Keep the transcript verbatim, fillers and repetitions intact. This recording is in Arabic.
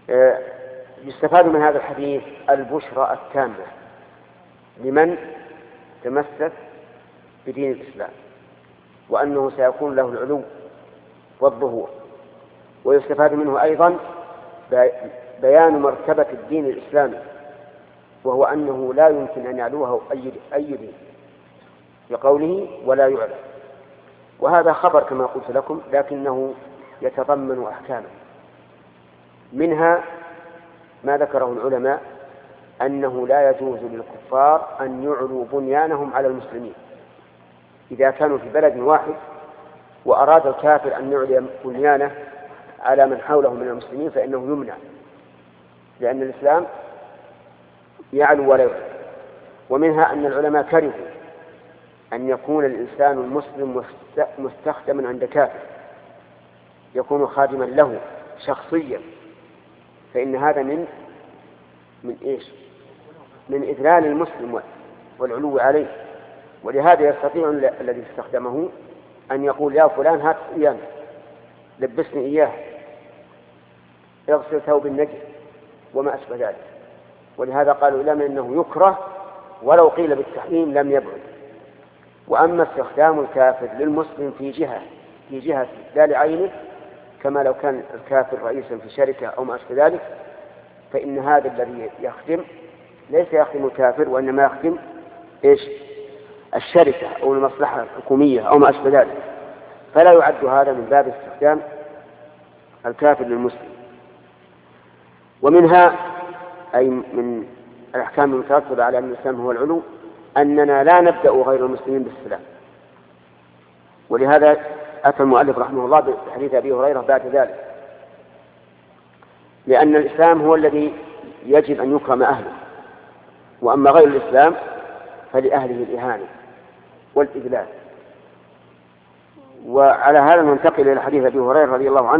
يستفاد من هذا الحديث البشرى التامة لمن تمسك بدين الإسلام، وأنه سيكون له العلو والظهور. ويستفاد منه أيضا بيان مرتبة الدين الإسلامي، وهو أنه لا يمكن أن يعلوه أي دين بقوله ولا يعلى. وهذا خبر كما قلت لكم، لكنه يتضمن أحكاما، منها ما ذكره العلماء أنه لا يجوز للكفار أن يعلوا بنيانهم على المسلمين. إذا كانوا في بلد واحد وأراد الكافر أن يعلي بنيانه على من حوله من المسلمين فإنه يمنع، لأن الإسلام يعلو ولا يعلى. ومنها أن العلماء كرهوا أن يكون الإنسان المسلم مستخدما عند كافر، يكون خادما له شخصيا، فإن هذا من من إيش؟ من إذلال المسلم والعلو عليه. ولهذا يستطيع الذي استخدمه أن يقول يا فلان هات إياه، لبسني إياه، اغسل ثوب النجس وما أشبه ذلك. ولهذا قالوا لما إنه يكره ولو قيل بالتحريم لم يبعد. وأما استخدام الكافر للمسلم في جهة في جهة لا لعينه، كما لو كان الكافر رئيسا في شركة أو ما أشبه ذلك، فإن هذا الذي يخدم ليس يخدم الكافر، وإنما يخدم إيش؟ الشركة أو المصلحة الحكومية أو ما أشبه ذلك، فلا يعد هذا من باب استخدام الكافر للمسلم. ومنها أي من الأحكام المترتبة على أن الإسلام هو العلو أننا لا نبدأ غير المسلمين بالسلام. ولهذا أتى المؤلف رحمه الله بحديث أبي هريرة بعد ذلك، لأن الإسلام هو الذي يجب أن يكرم أهله، وأما غير الإسلام فلأهله الإهانة والإذلال. وعلى هذا ننتقل إلى حديث أبي هريرة رضي الله عنه